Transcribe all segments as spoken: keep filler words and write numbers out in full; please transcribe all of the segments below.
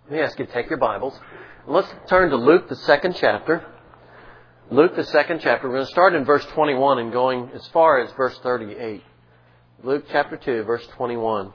Let me ask you to take your Bibles. Let's turn to Luke, the second chapter. Luke, the second chapter. We're going to start in verse twenty-one and going as far as verse thirty-eight. Luke chapter two, verse twenty-one.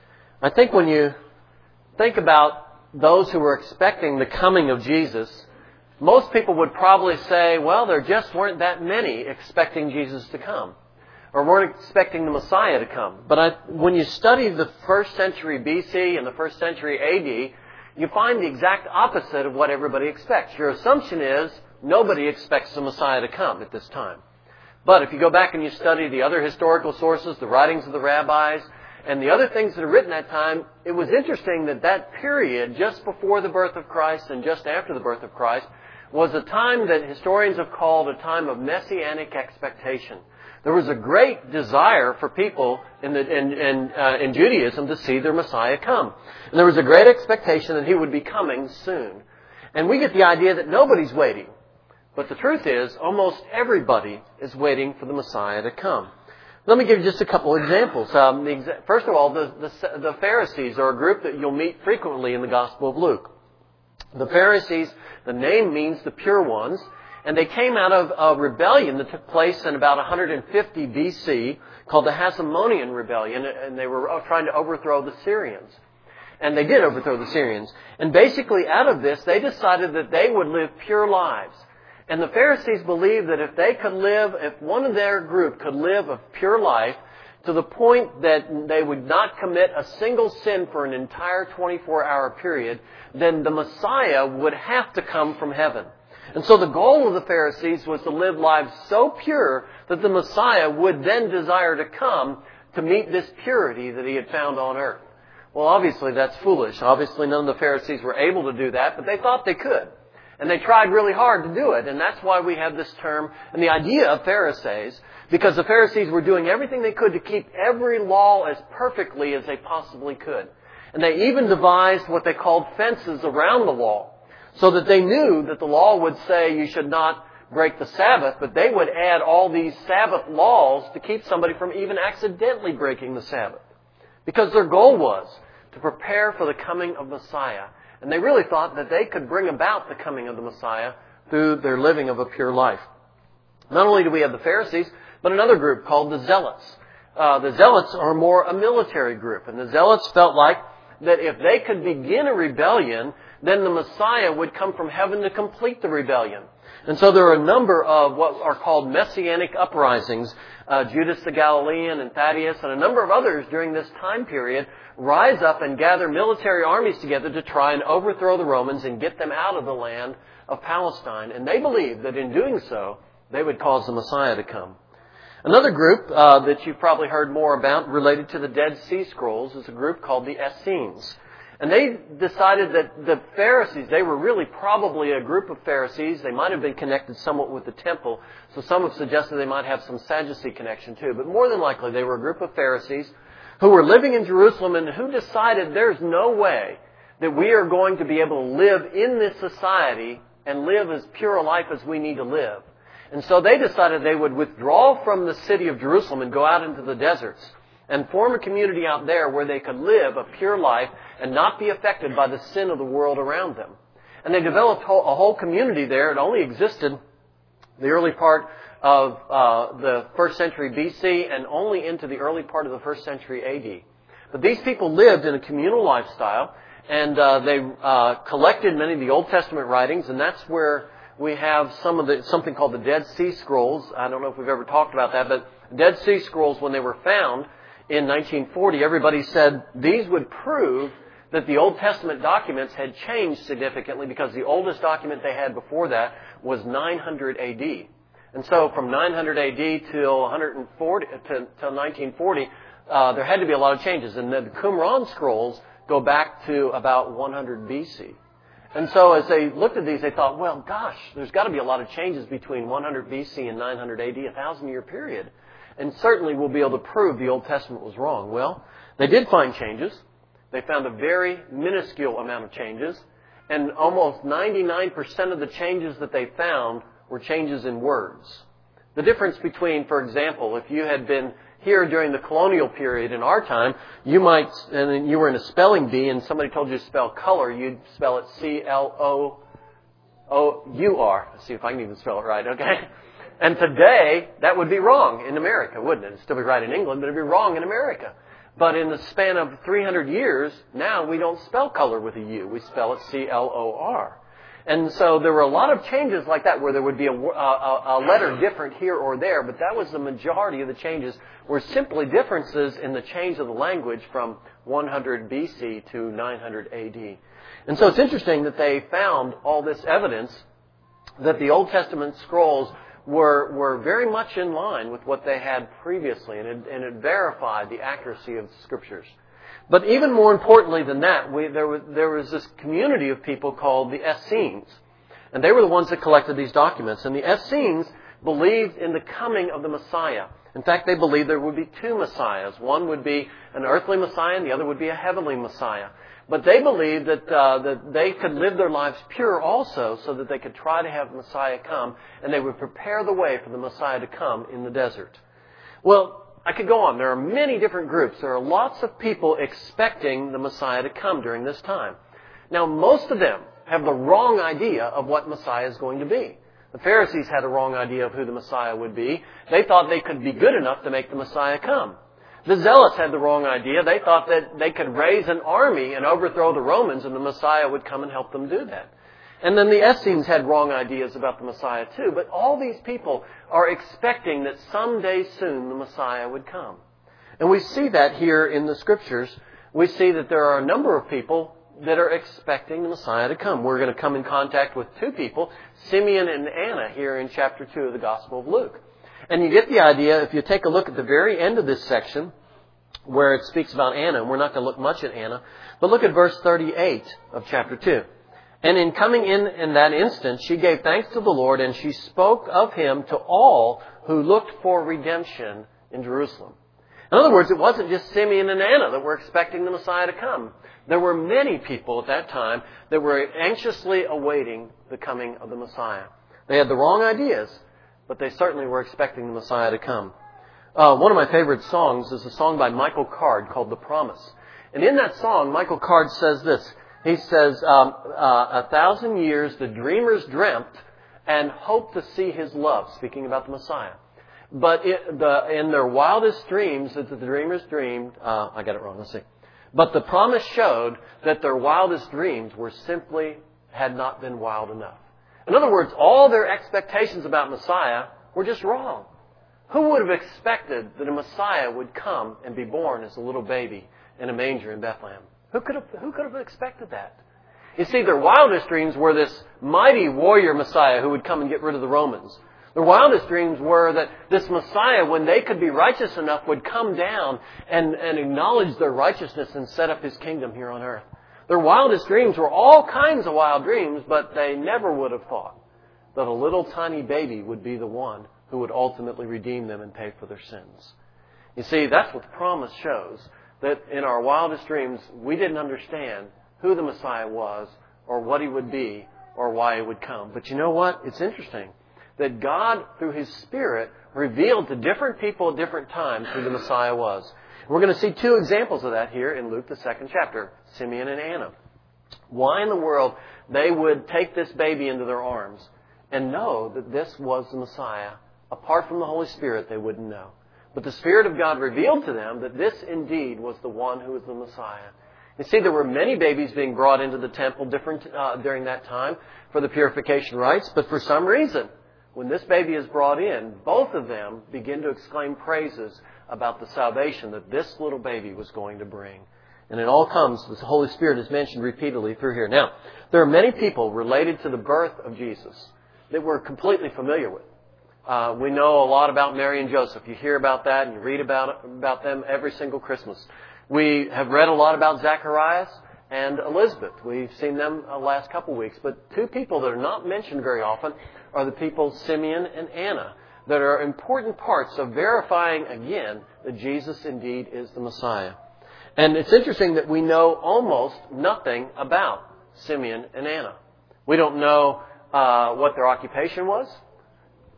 I think when you think about those who were expecting the coming of Jesus, most people would probably say, well, there just weren't that many expecting Jesus to come, or weren't expecting the Messiah to come. But I, when you study the first century B C and the first century A D, you find the exact opposite of what everybody expects. Your assumption is nobody expects the Messiah to come at this time. But if you go back and you study the other historical sources, the writings of the rabbis, and the other things that are written at that time, it was interesting that that period, just before the birth of Christ and just after the birth of Christ, was a time that historians have called a time of messianic expectation. There was a great desire for people in, the, in, in, uh, in Judaism to see their Messiah come. And there was a great expectation that He would be coming soon. And we get the idea that nobody's waiting. But the truth is, almost everybody is waiting for the Messiah to come. Let me give you just a couple of examples. Um, the exa- first of all, the, the, the Pharisees are a group that you'll meet frequently in the Gospel of Luke. The Pharisees, the name means the pure ones. And they came out of a rebellion that took place in about one hundred fifty B C called the Hasmonean Rebellion, and they were trying to overthrow the Syrians. And they did overthrow the Syrians. And basically out of this, they decided that they would live pure lives. And the Pharisees believed that if they could live, if one of their group could live a pure life to the point that they would not commit a single sin for an entire twenty-four hour period, then the Messiah would have to come from heaven. And so the goal of the Pharisees was to live lives so pure that the Messiah would then desire to come to meet this purity that He had found on earth. Well, obviously that's foolish. Obviously none of the Pharisees were able to do that, but they thought they could. And they tried really hard to do it. And that's why we have this term and the idea of Pharisees, because the Pharisees were doing everything they could to keep every law as perfectly as they possibly could. And they even devised what they called fences around the law, so that they knew that the law would say you should not break the Sabbath, but they would add all these Sabbath laws to keep somebody from even accidentally breaking the Sabbath. Because their goal was to prepare for the coming of Messiah. And they really thought that they could bring about the coming of the Messiah through their living of a pure life. Not only do we have the Pharisees, but another group called the Zealots. Uh, the Zealots are more a military group. And the Zealots felt like that if they could begin a rebellion, then the Messiah would come from heaven to complete the rebellion. And so there are a number of what are called messianic uprisings. Uh, Judas the Galilean and Thaddeus and a number of others during this time period rise up and gather military armies together to try and overthrow the Romans and get them out of the land of Palestine. And they believed that in doing so, they would cause the Messiah to come. Another group uh, that you've probably heard more about related to the Dead Sea Scrolls is a group called the Essenes. And they decided that the Pharisees, they were really probably a group of Pharisees. They might have been connected somewhat with the temple. So some have suggested they might have some Sadducee connection too. But more than likely, they were a group of Pharisees who were living in Jerusalem and who decided there's no way that we are going to be able to live in this society and live as pure a life as we need to live. And so they decided they would withdraw from the city of Jerusalem and go out into the deserts and form a community out there where they could live a pure life and not be affected by the sin of the world around them. And they developed a whole community there. It only existed the early part of uh, the first century B C and only into the early part of the first century A D. But these people lived in a communal lifestyle, and uh, they uh, collected many of the Old Testament writings, and that's where we have some of the something called the Dead Sea Scrolls. I don't know if we've ever talked about that, but Dead Sea Scrolls, when they were found in nineteen forty, everybody said these would prove that the Old Testament documents had changed significantly, because the oldest document they had before that was nine hundred A D. And so from nine hundred A D till one hundred forty, to, till nineteen forty, uh, there had to be a lot of changes. And the Qumran scrolls go back to about one hundred B C. And so as they looked at these, they thought, well, gosh, there's got to be a lot of changes between one hundred B C and nine hundred A D, a thousand-year period. And certainly we'll be able to prove the Old Testament was wrong. Well, they did find changes. They found a very minuscule amount of changes. And almost ninety-nine percent of the changes that they found were changes in words. The difference between, for example, if you had been here during the colonial period in our time, you might, and then you were in a spelling bee and somebody told you to spell color, you'd spell it C L O O U R. Let's see if I can even spell it right, okay? And today, that would be wrong in America, wouldn't it? It'd still be right in England, but it'd be wrong in America. But in the span of three hundred years, now we don't spell color with a U. We spell it C L O R. And so there were a lot of changes like that where there would be a, a, a letter different here or there, but that was the majority of the changes were simply differences in the change of the language from one hundred B C to nine hundred A D. And so it's interesting that they found all this evidence that the Old Testament scrolls were were very much in line with what they had previously, and it, and it verified the accuracy of the Scriptures. But even more importantly than that, we, there, was, there was this community of people called the Essenes. And they were the ones that collected these documents. And the Essenes believed in the coming of the Messiah. In fact, they believed there would be two Messiahs. One would be an earthly Messiah and the other would be a heavenly Messiah. But they believed that, uh, that they could live their lives pure also so that they could try to have Messiah come and they would prepare the way for the Messiah to come in the desert. Well, I could go on. There are many different groups. There are lots of people expecting the Messiah to come during this time. Now, most of them have the wrong idea of what Messiah is going to be. The Pharisees had a wrong idea of who the Messiah would be. They thought they could be good enough to make the Messiah come. The Zealots had the wrong idea. They thought that they could raise an army and overthrow the Romans and the Messiah would come and help them do that. And then the Essenes had wrong ideas about the Messiah too. But all these people are expecting that someday soon the Messiah would come. And we see that here in the Scriptures. We see that there are a number of people that are expecting the Messiah to come. We're going to come in contact with two people, Simeon and Anna, here in chapter two of the Gospel of Luke. And you get the idea, if you take a look at the very end of this section, where it speaks about Anna, and we're not going to look much at Anna, but look at verse thirty-eight of chapter two. And in coming in in that instant, she gave thanks to the Lord, and she spoke of Him to all who looked for redemption in Jerusalem. In other words, it wasn't just Simeon and Anna that were expecting the Messiah to come. There were many people at that time that were anxiously awaiting the coming of the Messiah. They had the wrong ideas, but they certainly were expecting the Messiah to come. Uh, one of my favorite songs is a song by Michael Card called The Promise. And in that song, Michael Card says this. He says, um, uh, a thousand years the dreamers dreamt and hoped to see His love, speaking about the Messiah. But it, the, in their wildest dreams that the dreamers dreamed, uh, I got it wrong, let's see. But the promise showed that their wildest dreams were simply, had not been wild enough. In other words, all their expectations about Messiah were just wrong. Who would have expected that a Messiah would come and be born as a little baby in a manger in Bethlehem? Who could have, who could have expected that? You see, their wildest dreams were this mighty warrior Messiah who would come and get rid of the Romans. Their wildest dreams were that this Messiah, when they could be righteous enough, would come down and, and acknowledge their righteousness and set up His kingdom here on earth. Their wildest dreams were all kinds of wild dreams, but they never would have thought that a little tiny baby would be the one who would ultimately redeem them and pay for their sins. You see, that's what the promise shows. That in our wildest dreams, we didn't understand who the Messiah was or what He would be or why He would come. But you know what? It's interesting that God, through His Spirit, revealed to different people at different times who the Messiah was. We're going to see two examples of that here in Luke, the second chapter, Simeon and Anna. Why in the world they would take this baby into their arms and know that this was the Messiah. Apart from the Holy Spirit, they wouldn't know. But the Spirit of God revealed to them that this indeed was the one who was the Messiah. You see, there were many babies being brought into the temple different uh, during that time for the purification rites. But for some reason, when this baby is brought in, both of them begin to exclaim praises about the salvation that this little baby was going to bring. And it all comes, the Holy Spirit is mentioned repeatedly through here. Now, there are many people related to the birth of Jesus that we're completely familiar with. Uh, we know a lot about Mary and Joseph. You hear about that and you read about about them every single Christmas. We have read a lot about Zacharias and Elizabeth. We've seen them the last couple weeks. But two people that are not mentioned very often are the people Simeon and Anna that are important parts of verifying again that Jesus indeed is the Messiah. And it's interesting that we know almost nothing about Simeon and Anna. We don't know uh, what their occupation was.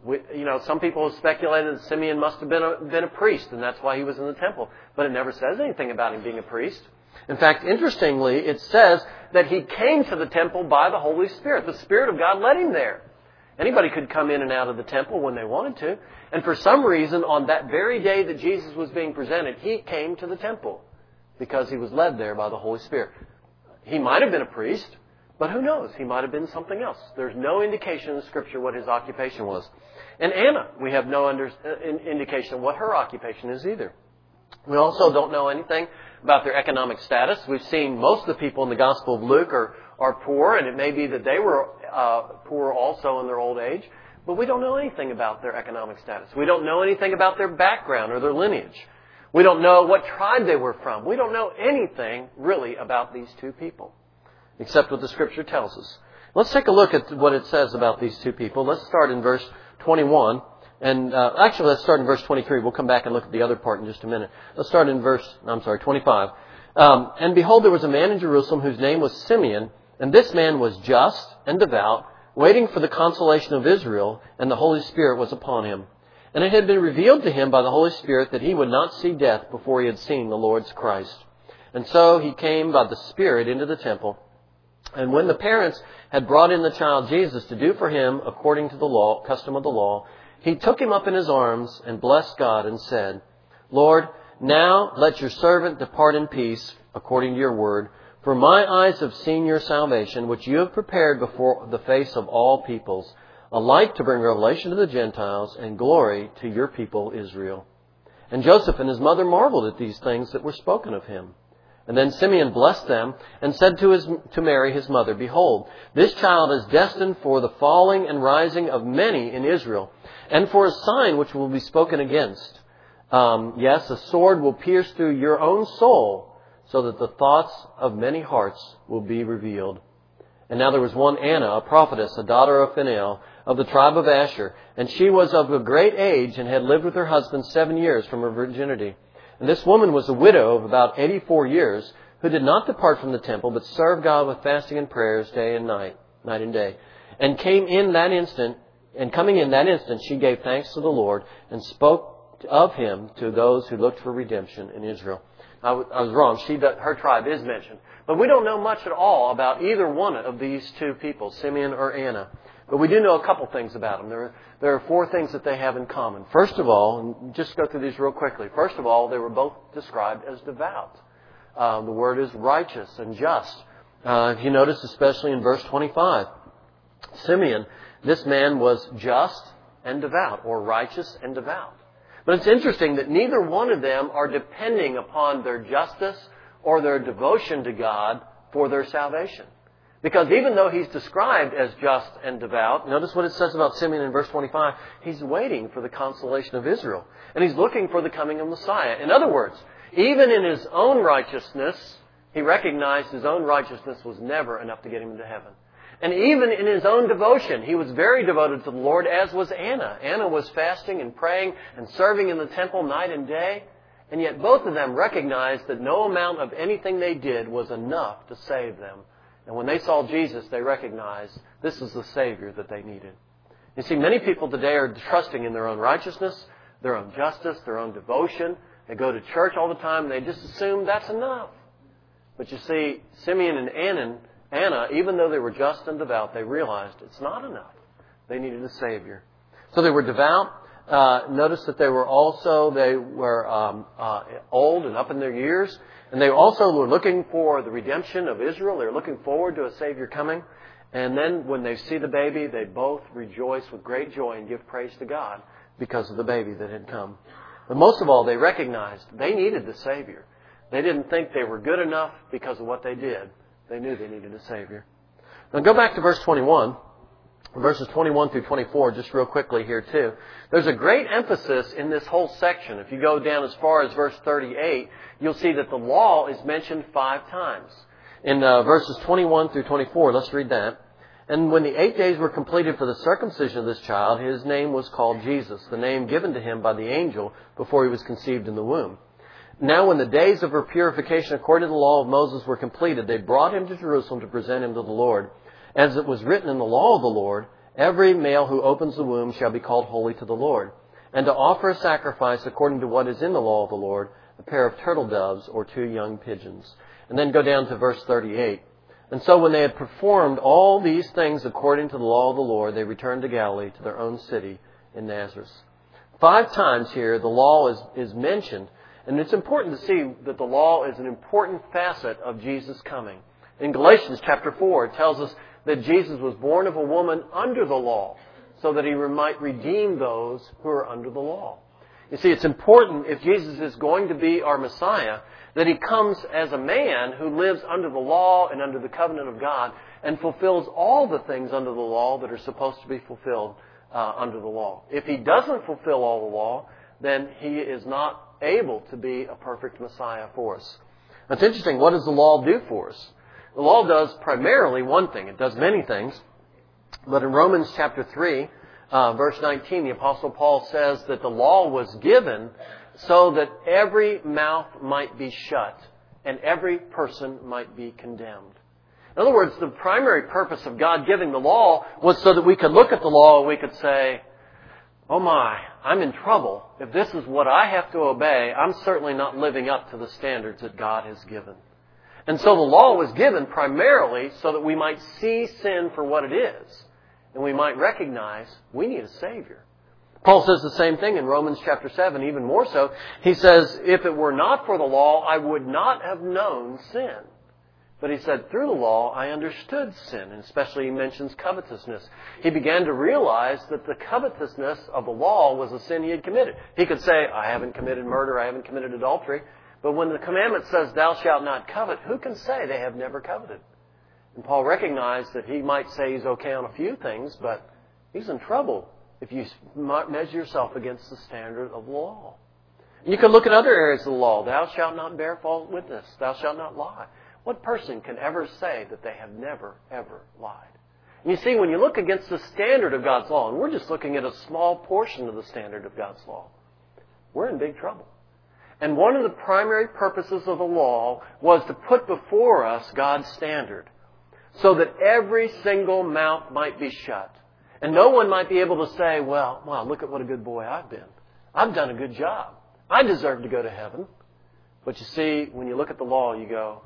We, you know, some people have speculated that Simeon must have been a, been a priest, and that's why he was in the temple. But it never says anything about him being a priest. In fact, interestingly, it says that he came to the temple by the Holy Spirit. The Spirit of God led him there. Anybody could come in and out of the temple when they wanted to. And for some reason, on that very day that Jesus was being presented, he came to the temple because he was led there by the Holy Spirit. He might have been a priest, but who knows? He might have been something else. There's no indication in the Scripture what his occupation was. And Anna, we have no under, uh, indication of what her occupation is either. We also don't know anything about their economic status. We've seen most of the people in the Gospel of Luke are, are poor, and it may be that they were uh, poor also in their old age. But we don't know anything about their economic status. We don't know anything about their background or their lineage. We don't know what tribe they were from. We don't know anything really about these two people, except what the Scripture tells us. Let's take a look at what it says about these two people. Let's start in verse twenty-one. And uh, actually, let's start in verse twenty-three. We'll come back and look at the other part in just a minute. Let's start in verse, I'm sorry, twenty-five. Um, and behold, there was a man in Jerusalem whose name was Simeon, and this man was just and devout, waiting for the consolation of Israel, and the Holy Spirit was upon him. And it had been revealed to him by the Holy Spirit that he would not see death before he had seen the Lord's Christ. And so he came by the Spirit into the temple. And when the parents had brought in the child Jesus to do for him according to the law, custom of the law, he took him up in his arms and blessed God and said, Lord, now let your servant depart in peace according to your word. For my eyes have seen your salvation, which you have prepared before the face of all peoples, a light to bring revelation to the Gentiles and glory to your people Israel. And Joseph and his mother marveled at these things that were spoken of him. And then Simeon blessed them and said to his to Mary his mother, Behold, this child is destined for the falling and rising of many in Israel, and for a sign which will be spoken against. Um, yes, a sword will pierce through your own soul, so that the thoughts of many hearts will be revealed. And now there was one Anna, a prophetess, a daughter of Phanuel, of the tribe of Asher, and she was of a great age and had lived with her husband seven years from her virginity. And this woman was a widow of about eighty-four years, who did not depart from the temple, but served God with fasting and prayers day and night, night and day. And came in that instant, and coming in that instant, she gave thanks to the Lord and spoke of him to those who looked for redemption in Israel. I, w- I was wrong. She, her tribe is mentioned. But we don't know much at all about either one of these two people, Simeon or Anna. But we do know a couple things about them. There are, there are four things that they have in common. First of all, and just go through these real quickly. First of all, they were both described as devout. Uh, the word is righteous and just. Uh, if you notice, especially in verse twenty-five, Simeon, this man was just and devout, or righteous and devout. But it's interesting that neither one of them are depending upon their justice or their devotion to God for their salvation. Because even though he's described as just and devout, notice what it says about Simeon in verse twenty-five. He's waiting for the consolation of Israel. And he's looking for the coming of Messiah. In other words, even in his own righteousness, he recognized his own righteousness was never enough to get him into heaven. And even in his own devotion, he was very devoted to the Lord, as was Anna. Anna was fasting and praying and serving in the temple night and day. And yet both of them recognized that no amount of anything they did was enough to save them. And when they saw Jesus, they recognized this is the Savior that they needed. You see, many people today are trusting in their own righteousness, their own justice, their own devotion. They go to church all the time and they just assume that's enough. But you see, Simeon and Anna, Anna, even though they were just and devout, they realized it's not enough. They needed a Savior. So they were devout. Uh, notice that they were also, they were um, uh, old and up in their years. And they also were looking for the redemption of Israel. They were looking forward to a Savior coming. And then when they see the baby, they both rejoice with great joy and give praise to God because of the baby that had come. But most of all, they recognized they needed the Savior. They didn't think they were good enough because of what they did. They knew they needed a Savior. Now go back to verse twenty-one. Verses twenty-one through twenty-four, just real quickly here too. There's a great emphasis in this whole section. If you go down as far as verse thirty-eight, you'll see that the law is mentioned five times. In uh, verses twenty-one through twenty-four, let's read that. And when the eight days were completed for the circumcision of this child, his name was called Jesus, the name given to him by the angel before he was conceived in the womb. Now when the days of her purification according to the law of Moses were completed, they brought him to Jerusalem to present him to the Lord. As it was written in the law of the Lord, Every male who opens the womb shall be called holy to the Lord. And to offer a sacrifice according to what is in the law of the Lord, a pair of turtle doves or two young pigeons. And then go down to verse thirty-eight. And so when they had performed all these things according to the law of the Lord, they returned to Galilee, to their own city in Nazareth. Five times here the law is, is mentioned. And it's important to see that the law is an important facet of Jesus' coming. In Galatians chapter four, it tells us that Jesus was born of a woman under the law, so that He might redeem those who are under the law. You see, it's important, if Jesus is going to be our Messiah, that He comes as a man who lives under the law and under the covenant of God and fulfills all the things under the law that are supposed to be fulfilled uh, under the law. If He doesn't fulfill all the law, then He is not able to be a perfect Messiah for us. That's interesting. What does the law do for us? The law does primarily one thing. It does many things. But in Romans chapter three, uh, verse nineteen, the Apostle Paul says that the law was given so that every mouth might be shut and every person might be condemned. In other words, the primary purpose of God giving the law was so that we could look at the law and we could say, oh my, I'm in trouble. If this is what I have to obey, I'm certainly not living up to the standards that God has given. And so the law was given primarily so that we might see sin for what it is. And we might recognize we need a Savior. Paul says the same thing in Romans chapter seven, even more so. He says, if it were not for the law, I would not have known sin. But he said, through the law, I understood sin. And especially he mentions covetousness. He began to realize that the covetousness of the law was a sin he had committed. He could say, I haven't committed murder, I haven't committed adultery. But when the commandment says, thou shalt not covet, who can say they have never coveted? And Paul recognized that he might say he's okay on a few things, but he's in trouble if you measure yourself against the standard of law. You can look at other areas of the law. Thou shalt not bear false witness. Thou shalt not lie. What person can ever say that they have never, ever lied? And you see, when you look against the standard of God's law, and we're just looking at a small portion of the standard of God's law, we're in big trouble. And one of the primary purposes of the law was to put before us God's standard so that every single mouth might be shut. And no one might be able to say, well, wow, look at what a good boy I've been. I've done a good job. I deserve to go to heaven. But you see, when you look at the law, you go,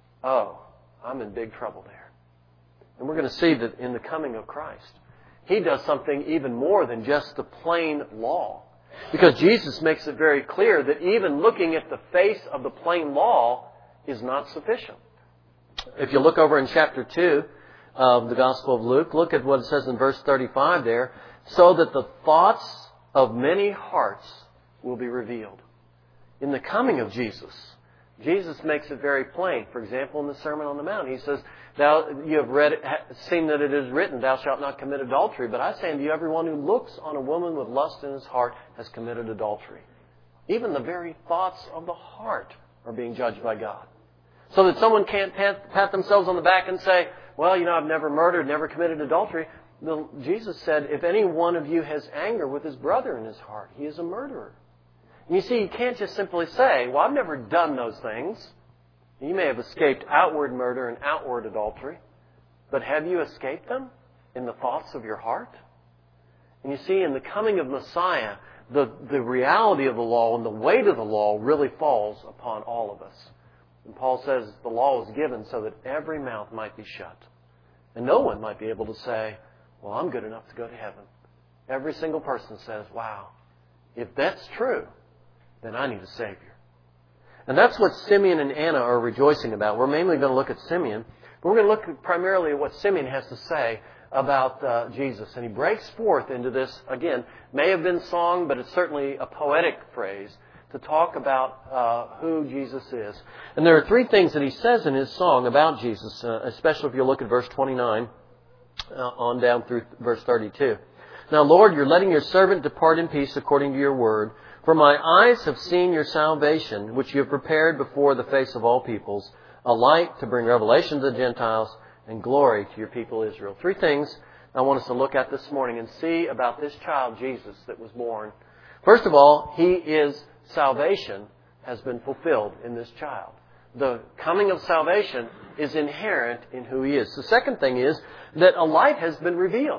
oh, I'm in big trouble there. And we're going to see that in the coming of Christ, He does something even more than just the plain law. Because Jesus makes it very clear that even looking at the face of the plain law is not sufficient. If you look over in chapter two of the Gospel of Luke, look at what it says in verse thirty-five there. So that the thoughts of many hearts will be revealed. In the coming of Jesus, Jesus makes it very plain. For example, in the Sermon on the Mount, He says, "Thou, you have read, seen that it is written, thou shalt not commit adultery. But I say unto you, everyone who looks on a woman with lust in his heart has committed adultery." Even the very thoughts of the heart are being judged by God. So that someone can't pat, pat themselves on the back and say, well, you know, I've never murdered, never committed adultery. The, Jesus said, if any one of you has anger with his brother in his heart, he is a murderer. And you see, you can't just simply say, well, I've never done those things. You may have escaped outward murder and outward adultery, but have you escaped them in the thoughts of your heart? And you see, in the coming of Messiah, the, the reality of the law and the weight of the law really falls upon all of us. And Paul says the law was given so that every mouth might be shut. And no one might be able to say, well, I'm good enough to go to heaven. Every single person says, wow, if that's true, then I need a Savior. And that's what Simeon and Anna are rejoicing about. We're mainly going to look at Simeon, but we're going to look primarily at what Simeon has to say about uh, Jesus. And he breaks forth into this, again, may have been song, but it's certainly a poetic phrase to talk about uh, who Jesus is. And there are three things that he says in his song about Jesus, uh, especially if you look at verse twenty-nine uh, on down through verse thirty-two. Now, Lord, you're letting your servant depart in peace according to your word. For my eyes have seen your salvation, which you have prepared before the face of all peoples, a light to bring revelation to the Gentiles and glory to your people Israel. Three things I want us to look at this morning and see about this child, Jesus, that was born. First of all, he is salvation has been fulfilled in this child. The coming of salvation is inherent in who he is. The second thing is that a light has been revealed.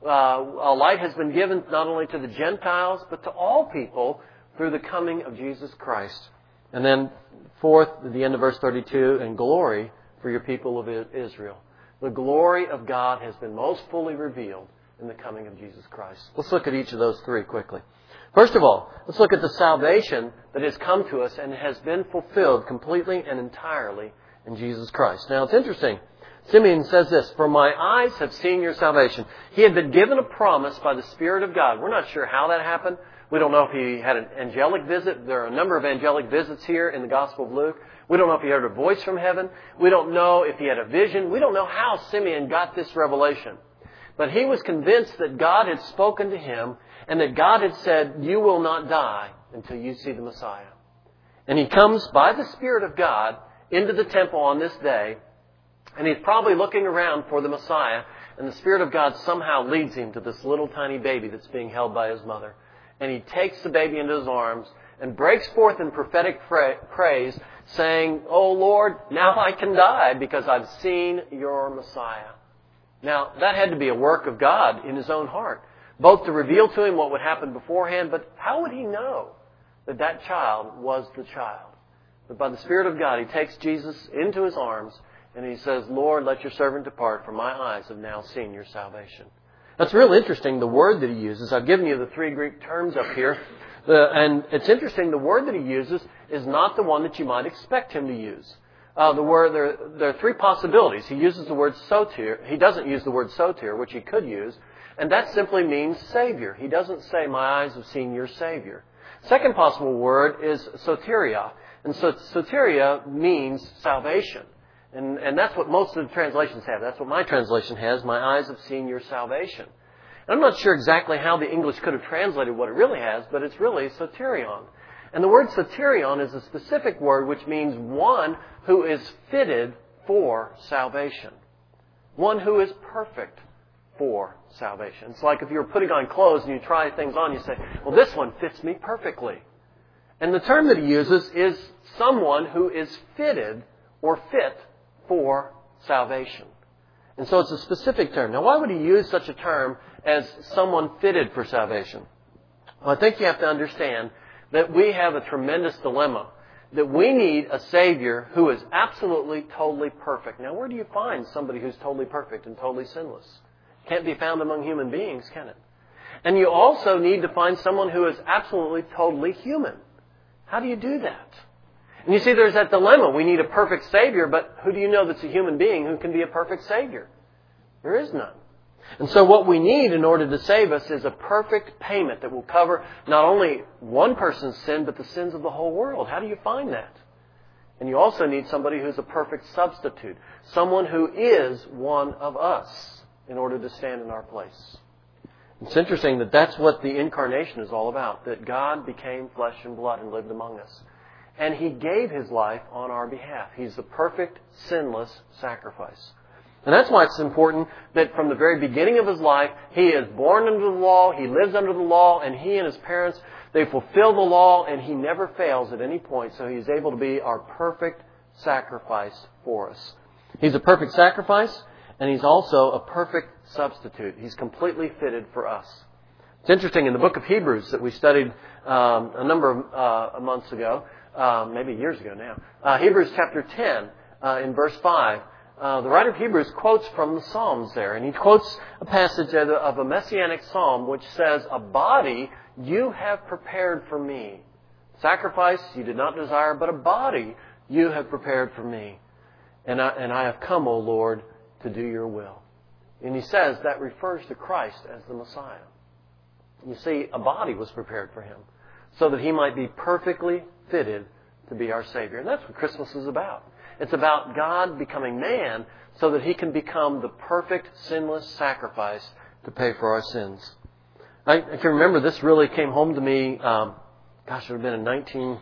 uh, a light has been given not only to the Gentiles, but to all people through the coming of Jesus Christ. And then fourth, at the end of verse thirty-two, and glory for your people of Israel. The glory of God has been most fully revealed in the coming of Jesus Christ. Let's look at each of those three quickly. First of all, let's look at the salvation that has come to us and has been fulfilled completely and entirely in Jesus Christ. Now, it's interesting. Simeon says this, "For my eyes have seen your salvation." He had been given a promise by the Spirit of God. We're not sure how that happened. We don't know if he had an angelic visit. There are a number of angelic visits here in the Gospel of Luke. We don't know if he heard a voice from heaven. We don't know if he had a vision. We don't know how Simeon got this revelation. But he was convinced that God had spoken to him and that God had said, "You will not die until you see the Messiah." And he comes by the Spirit of God into the temple on this day, and he's probably looking around for the Messiah, and the Spirit of God somehow leads him to this little tiny baby that's being held by his mother. And he takes the baby into his arms and breaks forth in prophetic praise, saying, "Oh Lord, now I can die because I've seen your Messiah." Now, that had to be a work of God in his own heart, both to reveal to him what would happen beforehand, but how would he know that that child was the child? But by the Spirit of God, he takes Jesus into his arms and he says, "Lord, let your servant depart, for my eyes have now seen your salvation." That's real interesting, the word that he uses. I've given you the three Greek terms up here. The, and it's interesting, the word that he uses is not the one that you might expect him to use. Uh, the word there, there are three possibilities. He uses the word soter. He doesn't use the word soter, which he could use, and that simply means Savior. He doesn't say, "My eyes have seen your Savior." Second possible word is soteria, and so soteria means salvation. And, and that's what most of the translations have. That's what my translation has. "My eyes have seen your salvation." And I'm not sure exactly how the English could have translated what it really has, but it's really soterion. And the word soterion is a specific word which means one who is fitted for salvation. One who is perfect for salvation. It's like if you were putting on clothes and you try things on, you say, "Well, this one fits me perfectly." And the term that he uses is someone who is fitted or fit for salvation. And so it's a specific term. Now, why would he use such a term as someone fitted for salvation? Well, I think you have to understand that we have a tremendous dilemma, that we need a Savior who is absolutely, totally perfect. Now, where do you find somebody who's totally perfect and totally sinless? Can't be found among human beings, can it? And you also need to find someone who is absolutely, totally human. How do you do that? And you see, there's that dilemma. We need a perfect Savior, but who do you know that's a human being who can be a perfect Savior? There is none. And so what we need in order to save us is a perfect payment that will cover not only one person's sin, but the sins of the whole world. How do you find that? And you also need somebody who's a perfect substitute. Someone who is one of us in order to stand in our place. It's interesting that that's what the incarnation is all about, that God became flesh and blood and lived among us. And He gave His life on our behalf. He's the perfect, sinless sacrifice. And that's why it's important that from the very beginning of His life, He is born under the law, He lives under the law, and He and His parents, they fulfill the law, and He never fails at any point. So He's able to be our perfect sacrifice for us. He's a perfect sacrifice, and He's also a perfect substitute. He's completely fitted for us. It's interesting, in the book of Hebrews that we studied um, a number of uh, months ago, uh, maybe years ago now, uh, Hebrews chapter ten, uh, in verse five, Uh, the writer of Hebrews quotes from the Psalms there, and he quotes a passage of a messianic psalm which says, "A body you have prepared for me. Sacrifice you did not desire, but a body you have prepared for me. And I, and I have come, O Lord, to do your will." And he says that refers to Christ as the Messiah. You see, a body was prepared for Him so that He might be perfectly fitted to be our Savior. And that's what Christmas is about. It's about God becoming man so that He can become the perfect, sinless sacrifice to pay for our sins. I, I can remember this really came home to me, um, gosh, it would have been in nineteen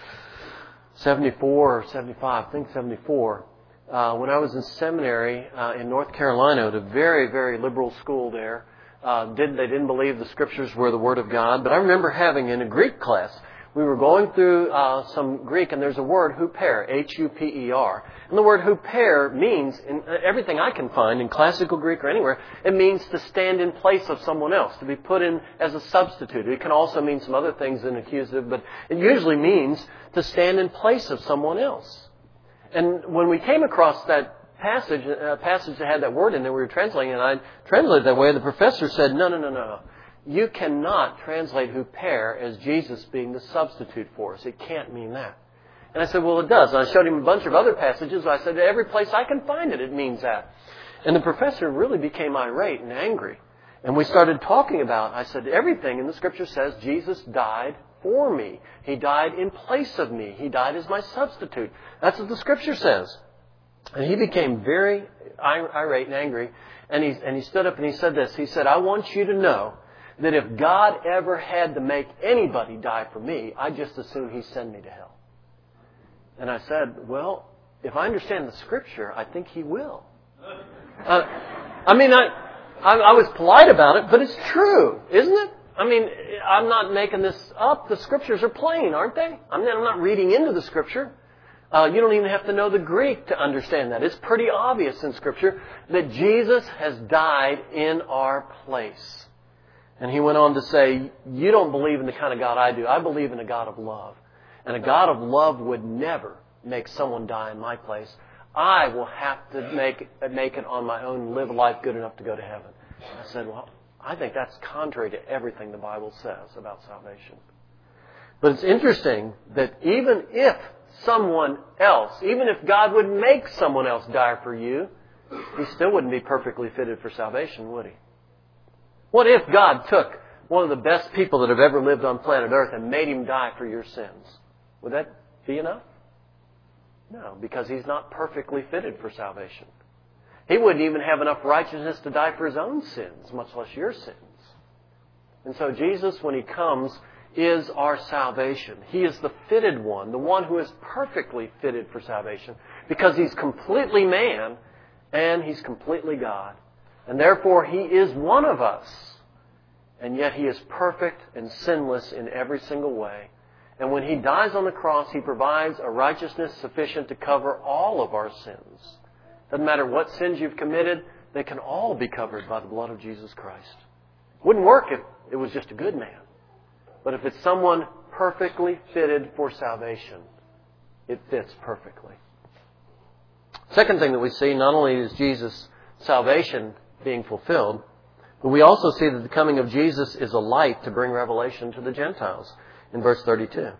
seventy-four or seventy-five, I think seventy-four, uh, when I was in seminary uh, in North Carolina at a very, very liberal school there. Uh, did, they didn't believe the Scriptures were the Word of God, but I remember having in a Greek class, we were going through uh, some Greek, and there's a word, huper, H U P E R. And the word huper means, in everything I can find, in classical Greek or anywhere, it means to stand in place of someone else, to be put in as a substitute. It can also mean some other things than accusative, but it usually means to stand in place of someone else. And when we came across that passage, a passage that had that word in there, we were translating it, and I translated it that way, the professor said, no, no, no, no. You cannot translate huper as Jesus being the substitute for us. It can't mean that. And I said, well, it does. And I showed him a bunch of other passages. I said, every place I can find it, it means that. And the professor really became irate and angry. And we started talking about, I said, everything in the Scripture says Jesus died for me. He died in place of me. He died as my substitute. That's what the Scripture says. And he became very irate and angry. And he, and he stood up and he said this. He said, I want you to know that if God ever had to make anybody die for me, I'd just as soon He send me to hell. And I said, well, if I understand the Scripture, I think He will. Uh, I mean, I, I, I was polite about it, but it's true, isn't it? I mean, I'm not making this up. The Scriptures are plain, aren't they? I'm not, I'm not reading into the Scripture. Uh, you don't even have to know the Greek to understand that. It's pretty obvious in Scripture that Jesus has died in our place. And he went on to say, you don't believe in the kind of God I do. I believe in a God of love. And a God of love would never make someone die in my place. I will have to make, make it on my own and live a life good enough to go to heaven. I said, well, I think that's contrary to everything the Bible says about salvation. But it's interesting that even if someone else, even if God would make someone else die for you, He still wouldn't be perfectly fitted for salvation, would He? What if God took one of the best people that have ever lived on planet Earth and made him die for your sins? Would that be enough? No, because He's not perfectly fitted for salvation. He wouldn't even have enough righteousness to die for His own sins, much less your sins. And so Jesus, when He comes, is our salvation. He is the fitted one, the one who is perfectly fitted for salvation, because He's completely man and He's completely God. And therefore, He is one of us. And yet He is perfect and sinless in every single way. And when He dies on the cross, He provides a righteousness sufficient to cover all of our sins. Doesn't matter what sins you've committed, they can all be covered by the blood of Jesus Christ. Wouldn't work if it was just a good man. But if it's someone perfectly fitted for salvation, it fits perfectly. Second thing that we see, not only is Jesus' salvation being fulfilled, but we also see that the coming of Jesus is a light to bring revelation to the Gentiles in verse thirty-two.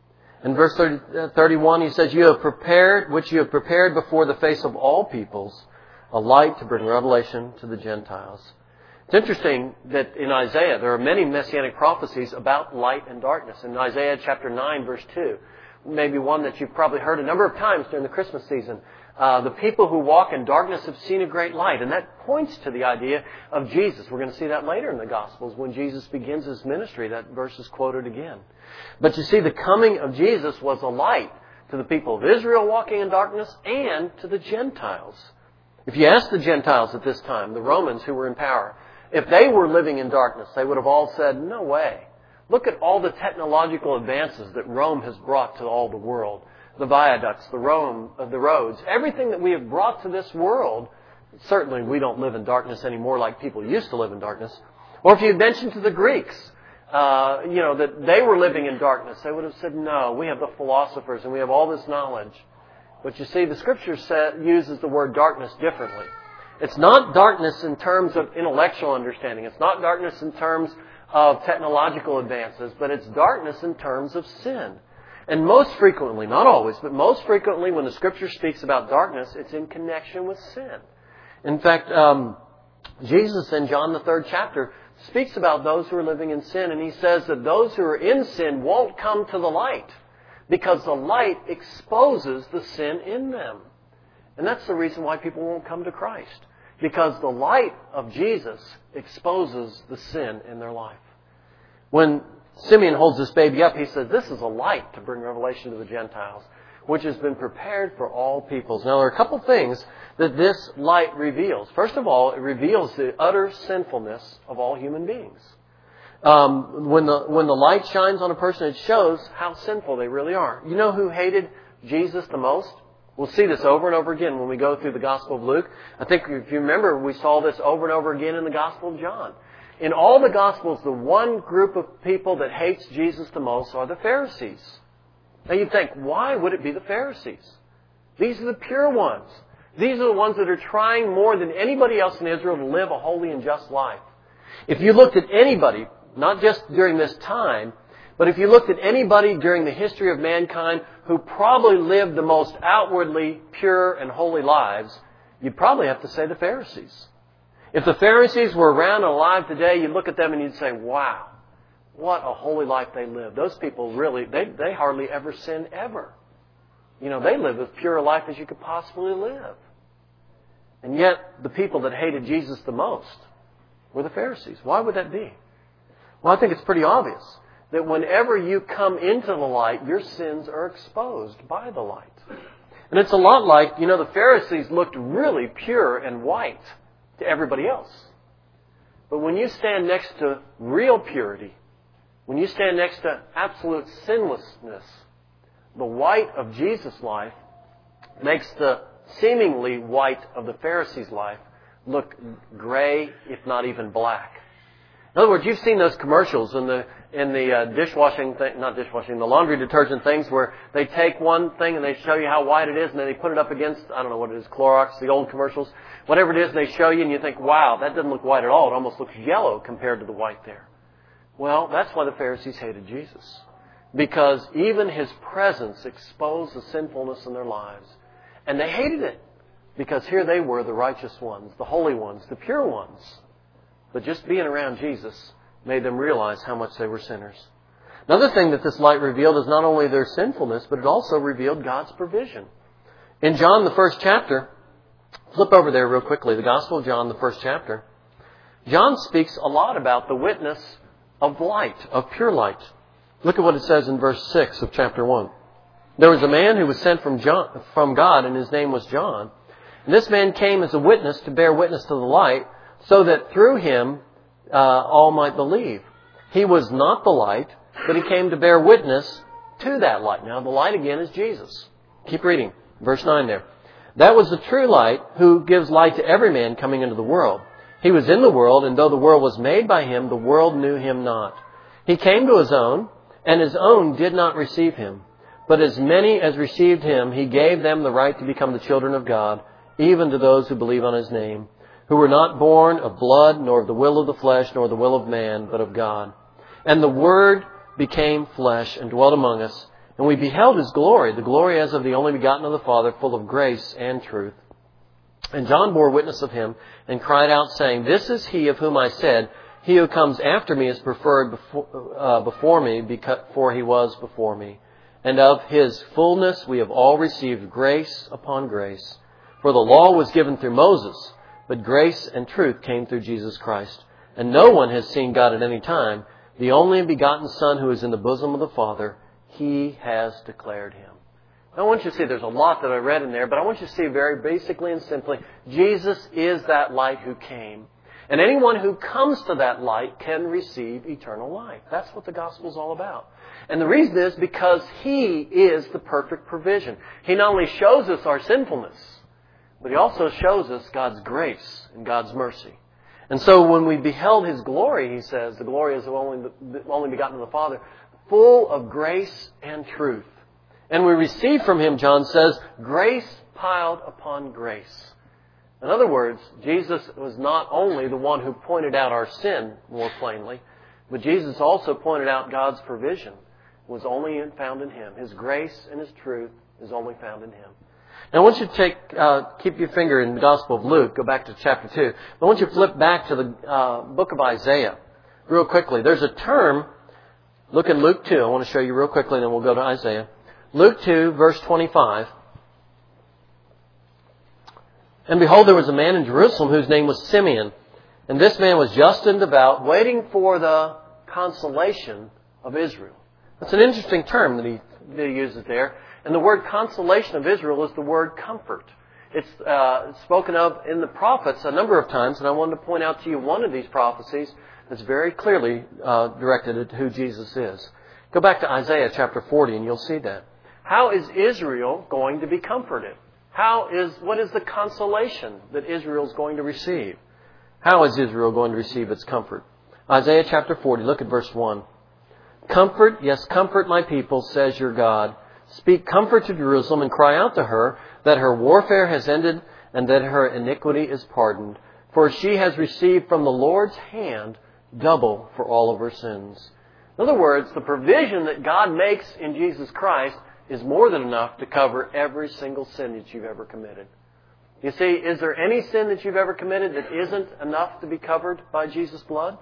In verse thirty, uh, thirty-one, he says, "You have prepared, which you have prepared before the face of all peoples, a light to bring revelation to the Gentiles." It's interesting that in Isaiah, there are many messianic prophecies about light and darkness. In Isaiah chapter nine, verse two, maybe one that you've probably heard a number of times during the Christmas season. Uh, the people who walk in darkness have seen a great light. And that points to the idea of Jesus. We're going to see that later in the Gospels when Jesus begins His ministry. That verse is quoted again. But you see, the coming of Jesus was a light to the people of Israel walking in darkness and to the Gentiles. If you ask the Gentiles at this time, the Romans who were in power, if they were living in darkness, they would have all said, no way. Look at all the technological advances that Rome has brought to all the world. The viaducts, the Rome, uh, the roads, everything that we have brought to this world. Certainly we don't live in darkness anymore like people used to live in darkness. Or if you mentioned to the Greeks, uh, you know, that they were living in darkness, they would have said, no, we have the philosophers and we have all this knowledge. But you see, the Scripture set, uses the word darkness differently. It's not darkness in terms of intellectual understanding. It's not darkness in terms of technological advances, but it's darkness in terms of sin. And most frequently, not always, but most frequently when the Scripture speaks about darkness, it's in connection with sin. In fact, um, Jesus in John the third chapter speaks about those who are living in sin, and He says that those who are in sin won't come to the light because the light exposes the sin in them. And that's the reason why people won't come to Christ, because the light of Jesus exposes the sin in their life. When Simeon holds this baby up, he says, this is a light to bring revelation to the Gentiles, which has been prepared for all peoples. Now, there are a couple things that this light reveals. First of all, it reveals the utter sinfulness of all human beings. Um, when the when the light shines on a person, it shows how sinful they really are. You know who hated Jesus the most? We'll see this over and over again when we go through the Gospel of Luke. I think if you remember, we saw this over and over again in the Gospel of John. In all the Gospels, the one group of people that hates Jesus the most are the Pharisees. Now you'd think, why would it be the Pharisees? These are the pure ones. These are the ones that are trying more than anybody else in Israel to live a holy and just life. If you looked at anybody, not just during this time, but if you looked at anybody during the history of mankind who probably lived the most outwardly pure and holy lives, you'd probably have to say the Pharisees. If the Pharisees were around and alive today, you'd look at them and you'd say, wow, what a holy life they lived. Those people really, they, they hardly ever sin ever. You know, they lived as pure a life as you could possibly live. And yet, the people that hated Jesus the most were the Pharisees. Why would that be? Well, I think it's pretty obvious that whenever you come into the light, your sins are exposed by the light. And it's a lot like, you know, the Pharisees looked really pure and white to everybody else. But when you stand next to real purity, when you stand next to absolute sinlessness, the white of Jesus' life makes the seemingly white of the Pharisees' life look gray, if not even black. In other words, you've seen those commercials in the in the uh, dishwashing thing, not dishwashing, the laundry detergent things where they take one thing and they show you how white it is and then they put it up against, I don't know what it is, Clorox, the old commercials, whatever it is, they show you and you think, wow, that doesn't look white at all. It almost looks yellow compared to the white there. Well, that's why the Pharisees hated Jesus. Because even His presence exposed the sinfulness in their lives. And they hated it. Because here they were, the righteous ones, the holy ones, the pure ones. But just being around Jesus made them realize how much they were sinners. Another thing that this light revealed is not only their sinfulness, but it also revealed God's provision. In John, the first chapter, flip over there real quickly, the Gospel of John, the first chapter. John speaks a lot about the witness of light, of pure light. Look at what it says in verse six of chapter one. There was a man who was sent from John, from God, and his name was John. And this man came as a witness to bear witness to the light, so that through him uh, all might believe. He was not the light, but he came to bear witness to that light. Now, the light again is Jesus. Keep reading. Verse nine there. That was the true light who gives light to every man coming into the world. He was in the world, and though the world was made by him, the world knew him not. He came to his own, and his own did not receive him. But as many as received him, he gave them the right to become the children of God, even to those who believe on his name, who were not born of blood, nor of the will of the flesh, nor the will of man, but of God. And the Word became flesh and dwelt among us, and we beheld His glory, the glory as of the only begotten of the Father, full of grace and truth. And John bore witness of him, and cried out, saying, This is he of whom I said, He who comes after me is preferred before, uh, before me, because, for he was before me. And of his fullness we have all received grace upon grace. For the law was given through Moses, but grace and truth came through Jesus Christ. And no one has seen God at any time. The only begotten Son who is in the bosom of the Father, He has declared Him. Now I want you to see, there's a lot that I read in there, but I want you to see very basically and simply, Jesus is that light who came. And anyone who comes to that light can receive eternal life. That's what the gospel is all about. And the reason is because He is the perfect provision. He not only shows us our sinfulness, but He also shows us God's grace and God's mercy. And so when we beheld His glory, He says, the glory is the only, the only begotten of the Father, full of grace and truth. And we receive from Him, John says, grace piled upon grace. In other words, Jesus was not only the one who pointed out our sin more plainly, but Jesus also pointed out God's provision was only found in Him. His grace and His truth is only found in Him. Now I want you to take, uh, keep your finger in the Gospel of Luke, go back to chapter two. I want you to flip back to the uh, book of Isaiah real quickly. There's a term, look in Luke two, I want to show you real quickly, and then we'll go to Isaiah. Luke two, verse twenty-five. And behold, there was a man in Jerusalem whose name was Simeon. And this man was just and devout, waiting for the consolation of Israel. That's an interesting term that he, that he uses there. And the word consolation of Israel is the word comfort. It's uh, spoken of in the prophets a number of times, and I wanted to point out to you one of these prophecies that's very clearly uh, directed at who Jesus is. Go back to Isaiah chapter forty, and you'll see that. How is Israel going to be comforted? How is what is the consolation that Israel is going to receive? How is Israel going to receive its comfort? Isaiah chapter forty, look at verse one. Comfort, yes, comfort my people, says your God. Speak comfort to Jerusalem and cry out to her that her warfare has ended and that her iniquity is pardoned. For she has received from the Lord's hand double for all of her sins. In other words, the provision that God makes in Jesus Christ is more than enough to cover every single sin that you've ever committed. You see, is there any sin that you've ever committed that isn't enough to be covered by Jesus' blood?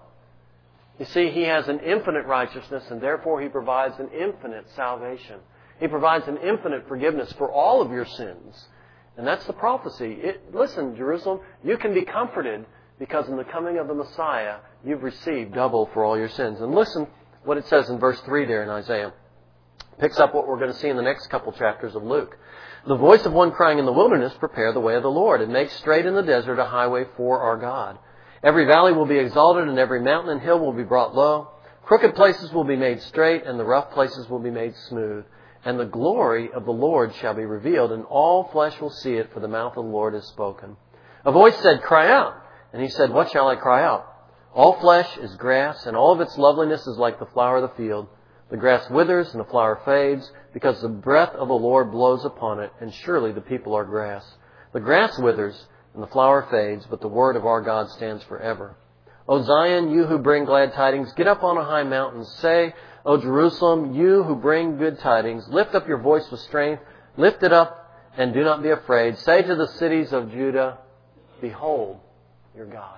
You see, He has an infinite righteousness, and therefore He provides an infinite salvation. He provides an infinite forgiveness for all of your sins. And that's the prophecy. It, listen, Jerusalem, you can be comforted because in the coming of the Messiah, you've received double for all your sins. And listen what it says in verse three there in Isaiah. Picks up what we're going to see in the next couple chapters of Luke. The voice of one crying in the wilderness, prepare the way of the Lord, and make straight in the desert a highway for our God. Every valley will be exalted, and every mountain and hill will be brought low. Crooked places will be made straight, and the rough places will be made smooth. And the glory of the Lord shall be revealed, and all flesh will see it, for the mouth of the Lord has spoken. A voice said, cry out. And He said, what shall I cry out? All flesh is grass, and all of its loveliness is like the flower of the field. The grass withers and the flower fades, because the breath of the Lord blows upon it, and surely the people are grass. The grass withers and the flower fades, but the word of our God stands forever. O Zion, you who bring glad tidings, get up on a high mountain. Say, O Jerusalem, you who bring good tidings, lift up your voice with strength. Lift it up and do not be afraid. Say to the cities of Judah, behold your God.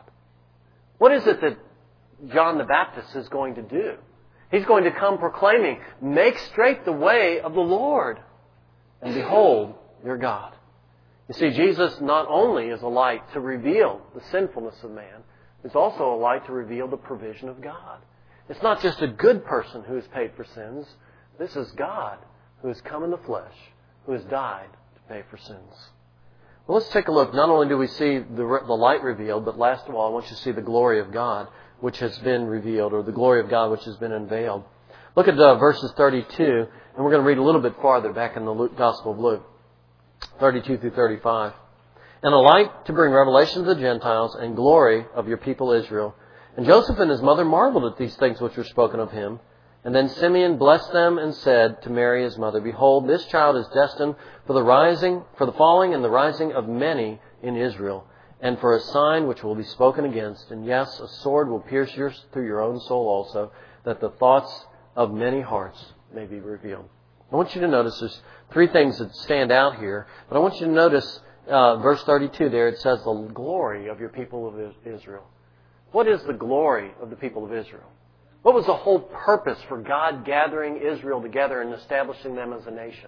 What is it that John the Baptist is going to do? He's going to come proclaiming, make straight the way of the Lord, and behold your God. You see, Jesus not only is a light to reveal the sinfulness of man, He's also a light to reveal the provision of God. It's not just a good person who has paid for sins. This is God who has come in the flesh, who has died to pay for sins. Well, let's take a look. Not only do we see the, the light revealed, but last of all, I want you to see the glory of God, which has been revealed, or the glory of God which has been unveiled. Look at uh, verses thirty-two, and we're going to read a little bit farther back in the Luke, Gospel of Luke, thirty-two through thirty-five. And a light to bring revelation to the Gentiles and glory of your people Israel. And Joseph and his mother marveled at these things which were spoken of him. And then Simeon blessed them and said to Mary his mother, behold, this child is destined for the rising, for the falling and the rising of many in Israel, and for a sign which will be spoken against. And yes, a sword will pierce your, through your own soul also, that the thoughts of many hearts may be revealed. I want you to notice there's three things that stand out here, but I want you to notice uh, verse thirty-two there. It says the glory of your people of Israel. What is the glory of the people of Israel? What was the whole purpose for God gathering Israel together and establishing them as a nation?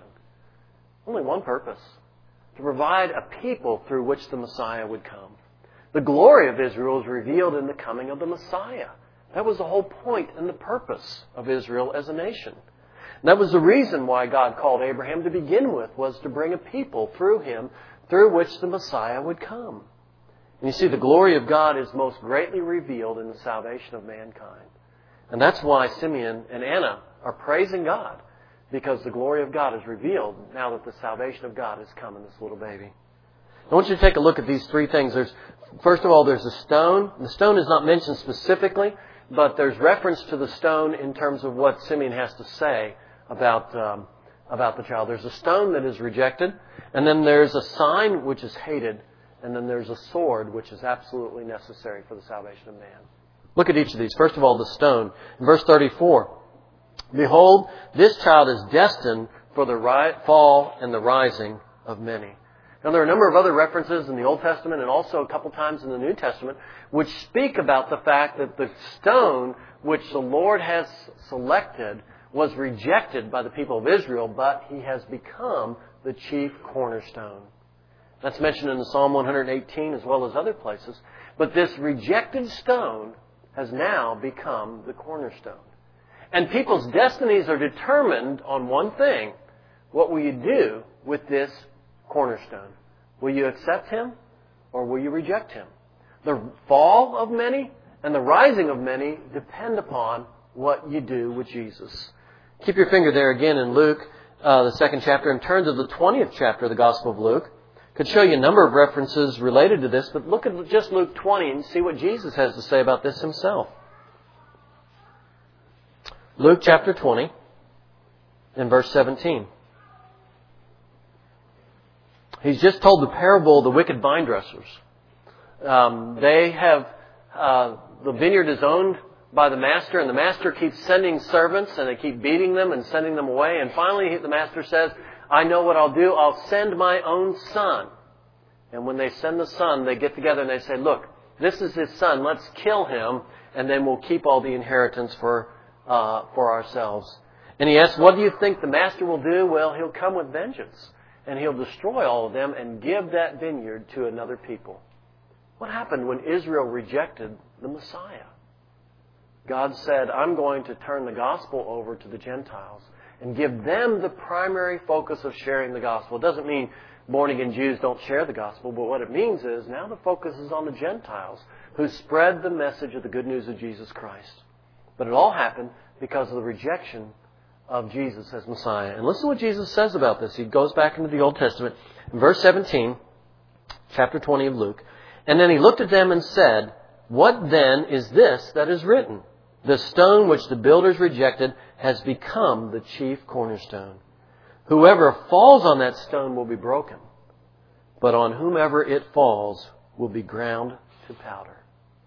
Only one purpose. To provide a people through which the Messiah would come. The glory of Israel is revealed in the coming of the Messiah. That was the whole point and the purpose of Israel as a nation. And that was the reason why God called Abraham to begin with, was to bring a people through him through which the Messiah would come. And you see, the glory of God is most greatly revealed in the salvation of mankind. And that's why Simeon and Anna are praising God, because the glory of God is revealed now that the salvation of God has come in this little baby. I want you to take a look at these three things. There's, first of all, there's a stone. The stone is not mentioned specifically, but there's reference to the stone in terms of what Simeon has to say about um, about the child. There's a stone that is rejected, and then there's a sign which is hated, and then there's a sword which is absolutely necessary for the salvation of man. Look at each of these. First of all, the stone. In verse thirty-four, behold, this child is destined for the ri- fall and the rising of many. Now, there are a number of other references in the Old Testament and also a couple times in the New Testament which speak about the fact that the stone which the Lord has selected was rejected by the people of Israel, but He has become the chief cornerstone. That's mentioned in the Psalm one eighteen as well as other places. But this rejected stone has now become the cornerstone. And people's destinies are determined on one thing. What will you do with this cornerstone? Will you accept Him or will you reject Him? The fall of many and the rising of many depend upon what you do with Jesus. Keep your finger there again in Luke, uh, the second chapter, and turn to the twentieth chapter of the Gospel of Luke. Could show you a number of references related to this, but look at just Luke twenty and see what Jesus has to say about this Himself. Luke chapter twenty and verse seventeen. He's just told the parable of the wicked vine dressers. Um, they have, uh, the vineyard is owned by the master, and the master keeps sending servants, and they keep beating them and sending them away. And finally, the master says, I know what I'll do. I'll send my own son. And when they send the son, they get together and they say, look, this is his son. Let's kill him, and then we'll keep all the inheritance for uh, for ourselves. And he asks, what do you think the master will do? Well, he'll come with vengeance, and he'll destroy all of them and give that vineyard to another people. What happened when Israel rejected the Messiah? God said, I'm going to turn the gospel over to the Gentiles and give them the primary focus of sharing the gospel. It doesn't mean born-again Jews don't share the gospel, but what it means is now the focus is on the Gentiles who spread the message of the good news of Jesus Christ. But it all happened because of the rejection of Jesus as Messiah. And listen to what Jesus says about this. He goes back into the Old Testament. In verse seventeen, chapter twenty of Luke, and then he looked at them and said, what then is this that is written? The stone which the builders rejected has become the chief cornerstone. Whoever falls on that stone will be broken, but on whomever it falls will be ground to powder.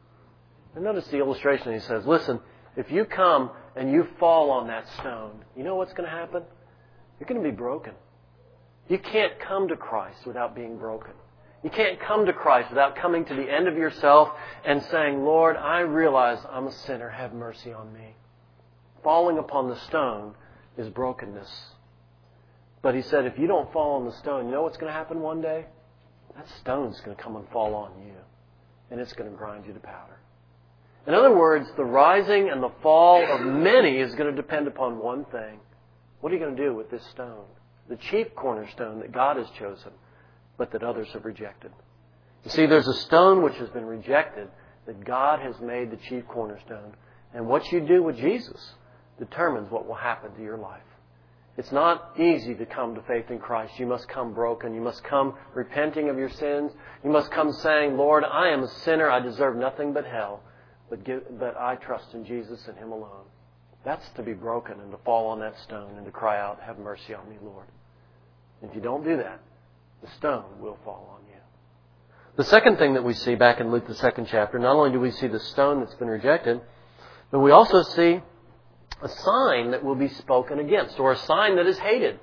And notice the illustration. He says, listen, if you come and you fall on that stone, you know what's going to happen? You're going to be broken. You can't come to Christ without being broken. You can't come to Christ without coming to the end of yourself and saying, Lord, I realize I'm a sinner. Have mercy on me. Falling upon the stone is brokenness. But he said, if you don't fall on the stone, you know what's going to happen one day? That stone's going to come and fall on you. And it's going to grind you to powder. In other words, the rising and the fall of many is going to depend upon one thing. What are you going to do with this stone? The chief cornerstone that God has chosen, but that others have rejected. You see, there's a stone which has been rejected that God has made the chief cornerstone. And what you do with Jesus determines what will happen to your life. It's not easy to come to faith in Christ. You must come broken. You must come repenting of your sins. You must come saying, Lord, I am a sinner. I deserve nothing but hell. But, give, but I trust in Jesus and Him alone. That's to be broken and to fall on that stone and to cry out, have mercy on me, Lord. If you don't do that, the stone will fall on you. The second thing that we see back in Luke, the second chapter, not only do we see the stone that's been rejected, but we also see a sign that will be spoken against, or a sign that is hated.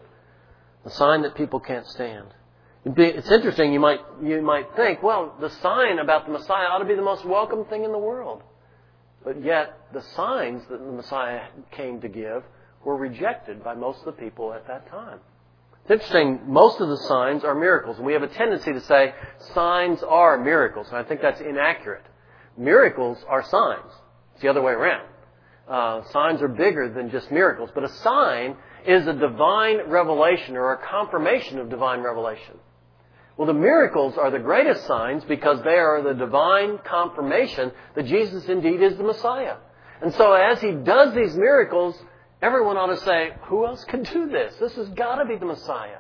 A sign that people can't stand. It's interesting, you might, you might think, well, the sign about the Messiah ought to be the most welcome thing in the world. But yet, the signs that the Messiah came to give were rejected by most of the people at that time. It's interesting, most of the signs are miracles. And we have a tendency to say signs are miracles. And I think that's inaccurate. Miracles are signs. It's the other way around. Uh, signs are bigger than just miracles. But a sign is a divine revelation or a confirmation of divine revelation. Well, the miracles are the greatest signs because they are the divine confirmation that Jesus indeed is the Messiah. And so as He does these miracles, everyone ought to say, who else can do this? This has got to be the Messiah.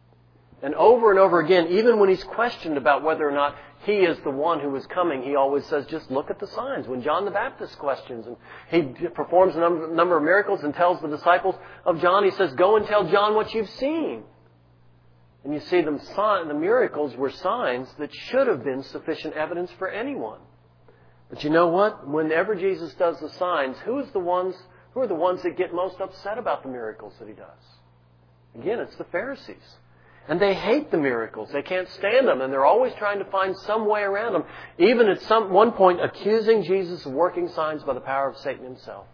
And over and over again, even when He's questioned about whether or not He is the one who is coming, He always says, just look at the signs. When John the Baptist questions, and he performs a number, number of miracles and tells the disciples of John, he says, go and tell John what you've seen. And you see, the, sign, the miracles were signs that should have been sufficient evidence for anyone. But you know what? Whenever Jesus does the signs, who is the ones... Who are the ones that get most upset about the miracles that He does? Again, it's the Pharisees. And they hate the miracles. They can't stand them. And they're always trying to find some way around them. Even at some one point accusing Jesus of working signs by the power of Satan himself.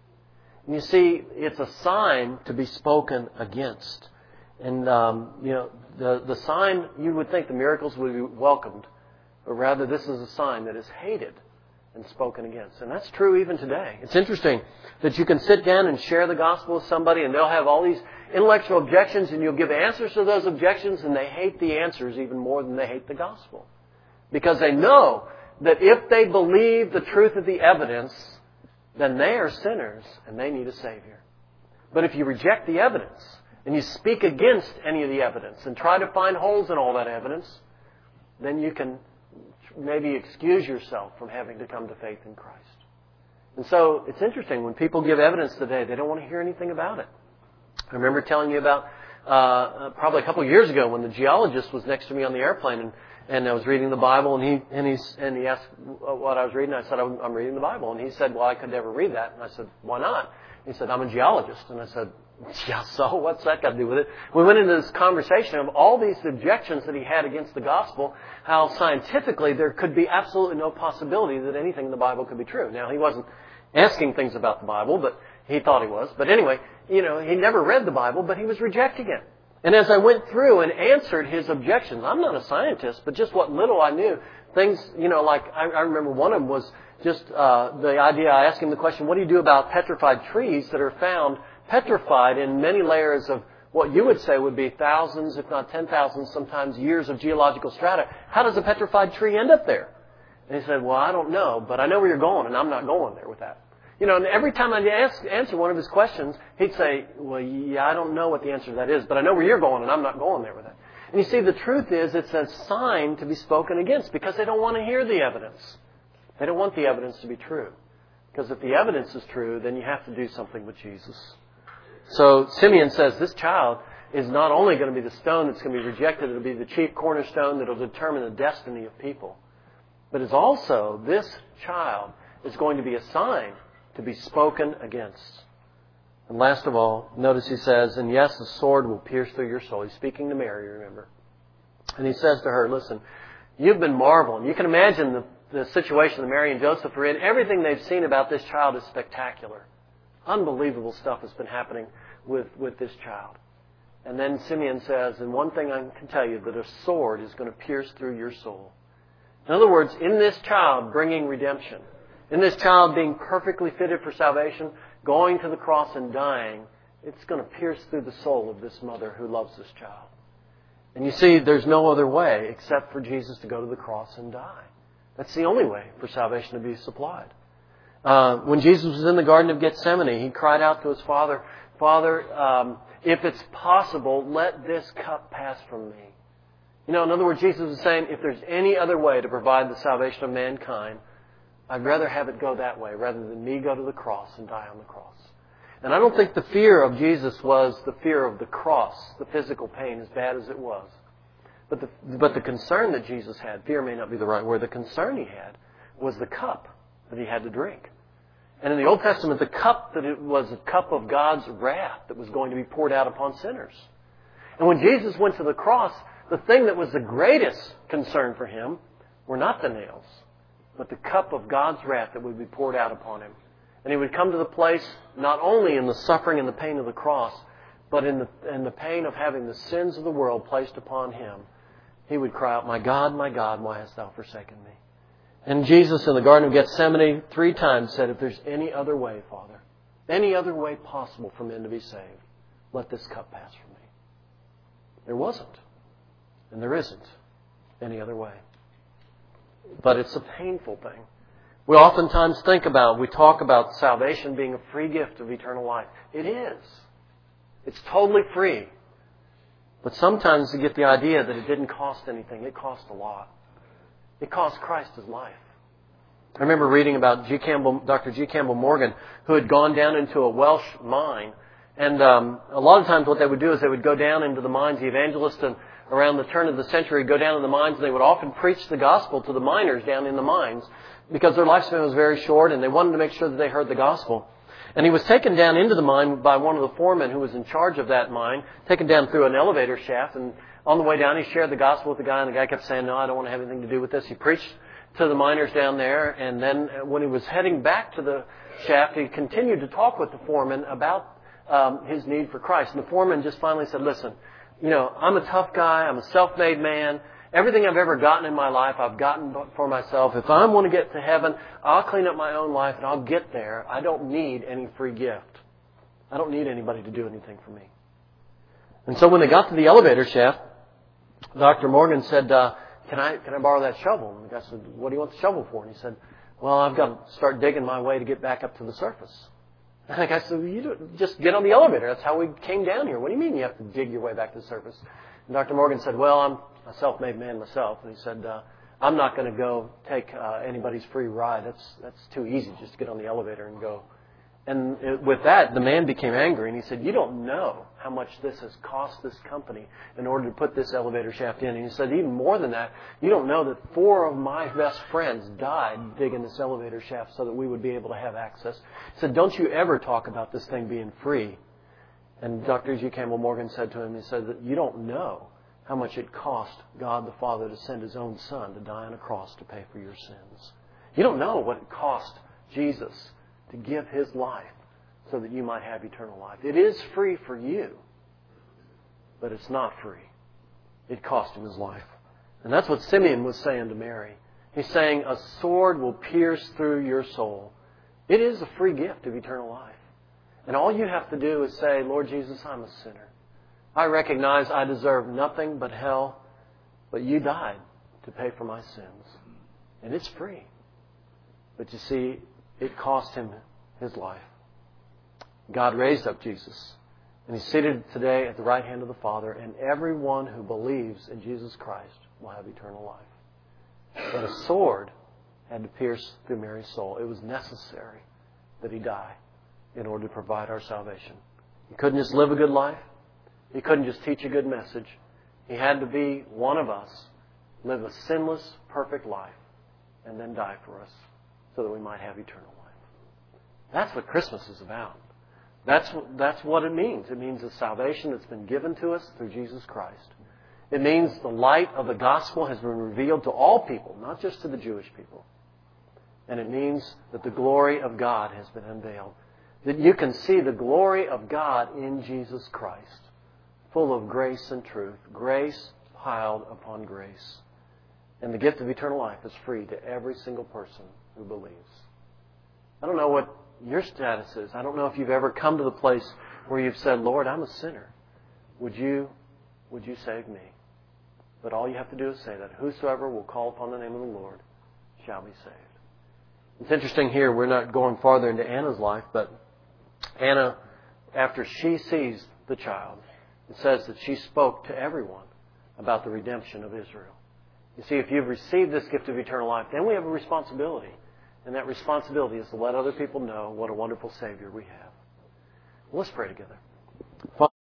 And you see, it's a sign to be spoken against. And, um, you know, the, the sign, you would think the miracles would be welcomed. But rather, this is a sign that is hated. and spoken against. And that's true even today. It's interesting that you can sit down and share the gospel with somebody and they'll have all these intellectual objections and you'll give answers to those objections and they hate the answers even more than they hate the gospel. Because they know that if they believe the truth of the evidence, then they are sinners and they need a Savior. But if you reject the evidence and you speak against any of the evidence and try to find holes in all that evidence, then you can maybe excuse yourself from having to come to faith in Christ. And so it's interesting, when people give evidence today, they don't want to hear anything about it. I remember telling you about uh, probably a couple of years ago when the geologist was next to me on the airplane and, and I was reading the Bible and he and he and he asked what I was reading. I said, I'm, I'm reading the Bible. And he said, well, I could never read that. And I said, why not? He said, I'm a geologist. And I said, yeah, so what's that got to do with it? We went into this conversation of all these objections that he had against the gospel, how scientifically there could be absolutely no possibility that anything in the Bible could be true. Now, he wasn't asking things about the Bible, but he thought he was. But anyway, you know, he never read the Bible, but he was rejecting it. And as I went through and answered his objections, I'm not a scientist, but just what little I knew, things, you know, like I, I remember one of them was just uh, the idea, I asked him the question, what do you do about petrified trees that are found petrified in many layers of what you would say would be thousands, if not ten thousand, sometimes years of geological strata? How does a petrified tree end up there? And he said, well, I don't know, but I know where you're going, and I'm not going there with that. You know, and every time I ask, answer one of his questions, he'd say, well, yeah, I don't know what the answer to that is, but I know where you're going, and I'm not going there with that. And you see, the truth is, it's a sign to be spoken against because they don't want to hear the evidence. They don't want the evidence to be true. Because if the evidence is true, then you have to do something with Jesus. So Simeon says this child is not only going to be the stone that's going to be rejected, it'll be the chief cornerstone that will determine the destiny of people. But it's also, this child is going to be a sign to be spoken against. And last of all, notice he says, and yes, the sword will pierce through your soul. He's speaking to Mary, remember. And he says to her, listen, you've been marveling. You can imagine the, the situation that Mary and Joseph are in. Everything they've seen about this child is spectacular. Unbelievable stuff has been happening with, with this child. And then Simeon says, and one thing I can tell you, that a sword is going to pierce through your soul. In other words, in this child bringing redemption, in this child being perfectly fitted for salvation, going to the cross and dying, it's going to pierce through the soul of this mother who loves this child. And you see, there's no other way except for Jesus to go to the cross and die. That's the only way for salvation to be supplied. Uh, when Jesus was in the Garden of Gethsemane, he cried out to his Father, Father, um, if it's possible, let this cup pass from me. You know, in other words, Jesus was saying, if there's any other way to provide the salvation of mankind, I'd rather have it go that way rather than me go to the cross and die on the cross. And I don't think the fear of Jesus was the fear of the cross, the physical pain, as bad as it was. But the, but the concern that Jesus had, fear may not be the right word, the concern he had was the cup that he had to drink. And in the Old Testament, the cup that it was a cup of God's wrath that was going to be poured out upon sinners. And when Jesus went to the cross, the thing that was the greatest concern for him were not the nails, but the cup of God's wrath that would be poured out upon him. And he would come to the place not only in the suffering and the pain of the cross, but in the, in the pain of having the sins of the world placed upon him. He would cry out, my God, my God, why hast thou forsaken me? And Jesus in the Garden of Gethsemane three times said, if there's any other way, Father, any other way possible for men to be saved, let this cup pass from me. There wasn't. And there isn't any other way. But it's a painful thing. We oftentimes think about, we talk about salvation being a free gift of eternal life. It is. It's totally free. But sometimes we get the idea that it didn't cost anything. It cost a lot. It cost Christ his life. I remember reading about G. Campbell, Doctor G. Campbell Morgan, who had gone down into a Welsh mine. And um, a lot of times what they would do is they would go down into the mines, the evangelists, and around the turn of the century, go down in the mines, and they would often preach the gospel to the miners down in the mines because their lifespan was very short, and they wanted to make sure that they heard the gospel. And he was taken down into the mine by one of the foremen who was in charge of that mine, taken down through an elevator shaft, and on the way down he shared the gospel with the guy, and the guy kept saying, no, I don't want to have anything to do with this. He preached to the miners down there, and then when he was heading back to the shaft, he continued to talk with the foreman about um, his need for Christ. And the foreman just finally said, listen, you know, I'm a tough guy, I'm a self-made man, Everything I've ever gotten in my life, I've gotten for myself. If I want to get to heaven, I'll clean up my own life and I'll get there. I don't need any free gift. I don't need anybody to do anything for me. And so when they got to the elevator shaft, Doctor Morgan said, uh, can I can I borrow that shovel? And the guy said, what do you want the shovel for? And he said, well, I've got to start digging my way to get back up to the surface. And the guy said, well, you don't, just get on the elevator. That's how we came down here. What do you mean you have to dig your way back to the surface? And Doctor Morgan said, well, I'm a self-made man myself. And he said, uh, I'm not going to go take uh, anybody's free ride. That's that's too easy just to get on the elevator and go. And it, with that, the man became angry, and he said, you don't know how much this has cost this company in order to put this elevator shaft in. And he said, even more than that, you don't know that four of my best friends died digging this elevator shaft so that we would be able to have access. He said, don't you ever talk about this thing being free. And Doctor G. Campbell Morgan said to him, he said that you don't know how much it cost God the Father to send His own Son to die on a cross to pay for your sins. You don't know what it cost Jesus to give His life so that you might have eternal life. It is free for you, but it's not free. It cost Him His life. And that's what Simeon was saying to Mary. He's saying, a sword will pierce through your soul. It is a free gift of eternal life. And all you have to do is say, Lord Jesus, I'm a sinner. I recognize I deserve nothing but hell, but you died to pay for my sins. And it's free. But you see, it cost Him His life. God raised up Jesus. And He's seated today at the right hand of the Father. And everyone who believes in Jesus Christ will have eternal life. But a sword had to pierce through Mary's soul. It was necessary that He die in order to provide our salvation. He couldn't just live a good life. He couldn't just teach a good message. He had to be one of us, live a sinless, perfect life, and then die for us so that we might have eternal life. That's what Christmas is about. That's, that's what it means. It means the salvation that's been given to us through Jesus Christ. It means the light of the gospel has been revealed to all people, not just to the Jewish people. And it means that the glory of God has been unveiled. That you can see the glory of God in Jesus Christ, full of grace and truth, grace piled upon grace. And the gift of eternal life is free to every single person who believes. I don't know what your status is. I don't know if you've ever come to the place where you've said, Lord, I'm a sinner. Would you, would you save me? But all you have to do is say that. Whosoever will call upon the name of the Lord shall be saved. It's interesting here, we're not going farther into Anna's life, but Anna, after she sees the child, it says that she spoke to everyone about the redemption of Israel. You see, if you've received this gift of eternal life, then we have a responsibility. And that responsibility is to let other people know what a wonderful Savior we have. Let's pray together.